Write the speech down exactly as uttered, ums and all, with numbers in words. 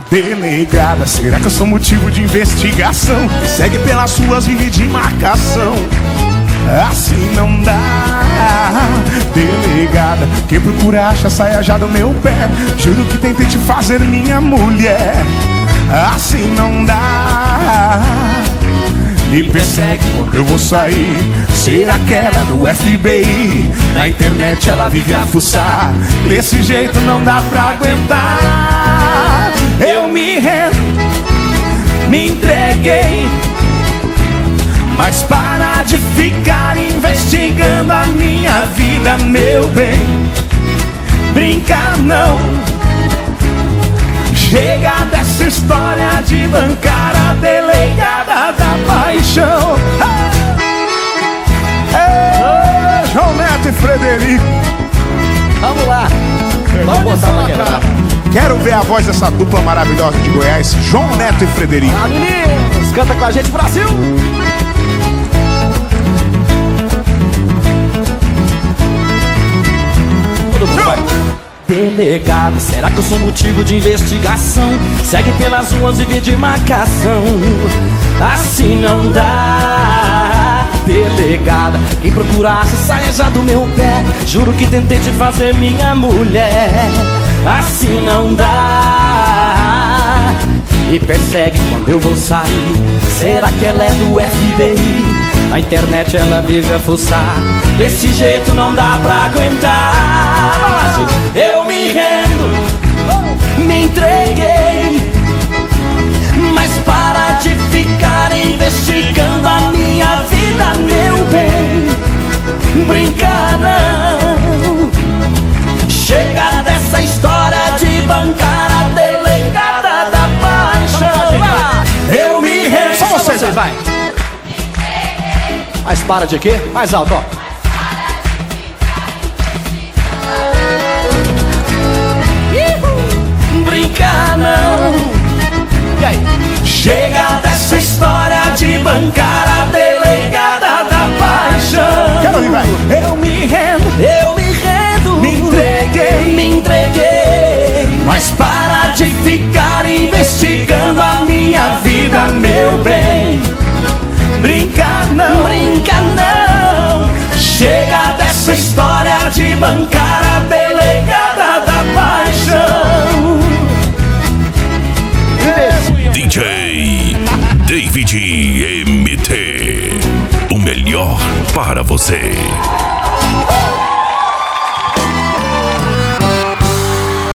Delegada, será que eu sou motivo de investigação? Me segue pelas ruas, vive de marcação. Assim não dá. Delegada, quem procura acha, saia já do meu pé. Juro que tentei te fazer minha mulher. Assim não dá. Me persegue quando eu vou sair. Ser aquela do F B I. Na internet ela vive a fuçar. Desse jeito não dá pra aguentar. Eu me rendo, me entreguei. Mas para de ficar investigando a minha vida, meu bem. Brinca não. Chega dessa história de bancar a delegada da paixão. Hey! Hey, João Neto e Frederico. Vamos lá. Vamos botar pra quebrar. Quero ver a voz dessa dupla maravilhosa de Goiás, João Neto e Frederico. Ah, meninos, canta com a gente, Brasil. Todo mundo vai. Delegado, será que eu sou motivo de investigação? Segue pelas ruas e vê de marcação. Assim não dá. Delegada, quem procura acha, saia já do meu pé. Juro que tentei te fazer minha mulher. Assim não dá. Me persegue quando eu vou sair. Será que ela é do F B I? Na internet ela vive a fuçar. Desse jeito não dá pra aguentar. Eu me rendo, me entreguei. Mas para de ficar investigando a minha vida, meu bem. Brincar não. Chega dessa história de bancar a delegada da paixão. Eu me rendo. Só vocês, vai. Mas para de quê? Mais alto, ó. Brincar não. E aí? Chega dessa história de bancar a delegada da paixão. Quero ouvir, vai. Eu me rendo, eu me rendo. Me entreguei, me entreguei. Mas para de ficar investigando a minha vida, meu bem. Brinca não, brinca não. Chega dessa história de bancar a delegada da paixão. D J David M T, o melhor para você.